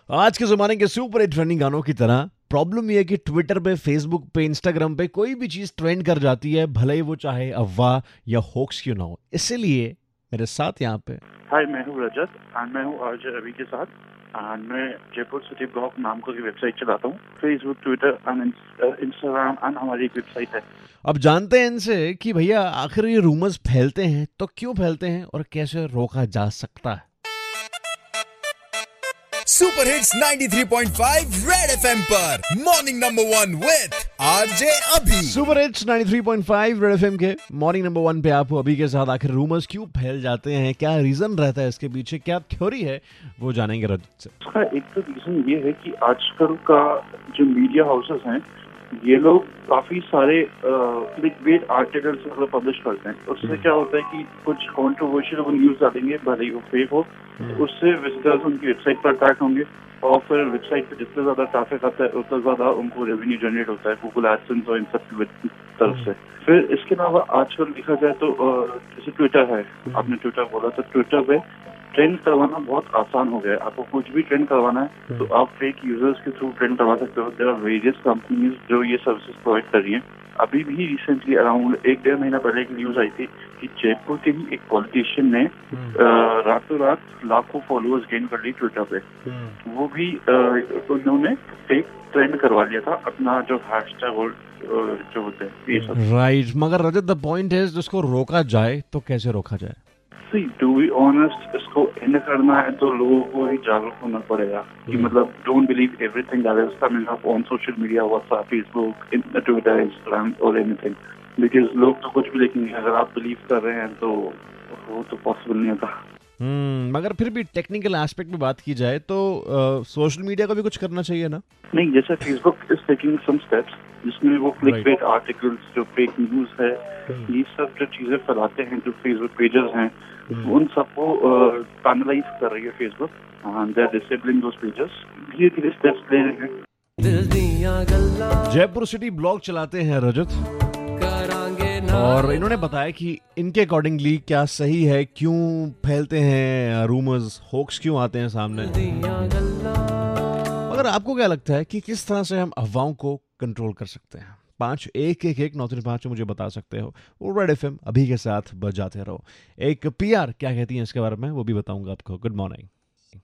आज के जमाने के सुपर हिट ट्रेंडिंग गानों की तरह प्रॉब्लम ये है कि ट्विटर पे, फेसबुक पे, इंस्टाग्राम पे कोई भी चीज ट्रेंड कर जाती है, भले ही वो चाहे अफवाह या होक्स क्यों ना हो। इसीलिए मेरे साथ यहाँ पे हाय, मैं हूँ रजत एंड मैं हूँ आरजे रवि के साथ एंड मैं जयपुर सिटी ब्लॉग नाम की वेबसाइट चलाता हूँ। Facebook, Twitter and Instagram and हमारी एक वेबसाइट है। अब जानते हैं इनसे कि भैया आखिर ये रूमर्स फैलते हैं तो क्यों फैलते हैं और कैसे रोका जा सकता है। सुपर हिट्स 93.5 रेड एफएम पर morning number 1 with RJ Abhi. Super hits 93.5 Red FM के मॉर्निंग नंबर 1 पे आप अभी के साथ। आखिर रूमर्स क्यों फैल जाते हैं, क्या रीजन रहता है इसके पीछे, क्या थ्योरी है, वो जानेंगे रजत से। इसका एक तो रीजन ये है कि आजकल का जो मीडिया हाउसेस हैं, ये लोग काफी सारे क्लिकबेट आर्टिकल्स मतलब पब्लिश करते हैं। उससे क्या होता है कि कुछ कंट्रोवर्शियल वो न्यूज डालेंगे, भले ही वो फेक हो, उससे विजिटर्स उनकी वेबसाइट पर अटैक होंगे और फिर वेबसाइट पे जितना ज्यादा ट्रैफिक आता है उतना ज्यादा उनको रेवेन्यू जनरेट होता है गूगल एडसेंस और इन सब की तरफ से। फिर इसके अलावा आजकल देखा जाए तो जैसे ट्विटर है, आपने ट्विटर बोला, तो ट्विटर पे ट्रेंड करवाना बहुत आसान हो गया है। आपको कुछ भी ट्रेंड करवाना है तो आप फेक यूजर्स के थ्रू ट्रेंड करवा सकते हो। देयर आर वेरियस कंपनीज जो ये सर्विसेज प्रोवाइड कर रही हैं। अभी भी रिसेंटली अराउंड 1-1.5 महीना पहले एक न्यूज आई थी कि जयपुर के ही एक पॉलिटिशियन ने रातों रात लाखों फॉलोअर्स गेन कर ली ट्विटर पे। वो भी उन्होंने फेक ट्रेंड करवा लिया था अपना जो हैशटैग और जो होते हैं ये सब। राइट, मगर रजत द पॉइंट है जिसको रोका जाए तो कैसे रोका जाए। टू बी ऑनेस्ट, इसको एंड करना है तो लोगों को ही जागरूक होना पड़ेगा कि मतलब don't believe everything that is coming up on social media, WhatsApp, Facebook, Twitter, Instagram और एनीथिंग। बिकॉज लोग तो कुछ भी लिखेंगे, अगर आप बिलीव कर रहे हैं तो वो तो पॉसिबल नहीं होता। मगर फिर भी टेक्निकल एस्पेक्ट में बात की जाए तो सोशल मीडिया को भी कुछ करना चाहिए ना। नहीं, जैसे Facebook is taking some steps जिसमें वो क्लिकबेट आर्टिकल्स, जो फेक न्यूज है, ये सब जो चीजें फैलाते हैं, जो फेसबुक पेजेस हैं, उन सबको पैनलाइज कर रही है Facebook and they are disabling those pages. धीरे धीरे स्टेप्स ले रहे हैं। जयपुर सिटी ब्लॉग चलाते हैं रजत, और इन्होंने बताया कि इनके अकॉर्डिंगली क्या सही है, क्यों फैलते हैं रूमर्स, होक्स क्यों आते हैं सामने। मगर आपको क्या लगता है कि किस तरह से हम अफवाहों को कंट्रोल कर सकते हैं? 5-1-1-1-9-3-5 मुझे बता सकते हो। वो रेड एफएम अभी के साथ बजाते रहो। एक पीआर क्या कहती है इसके बारे में वो भी बताऊंगा आपको। Good morning.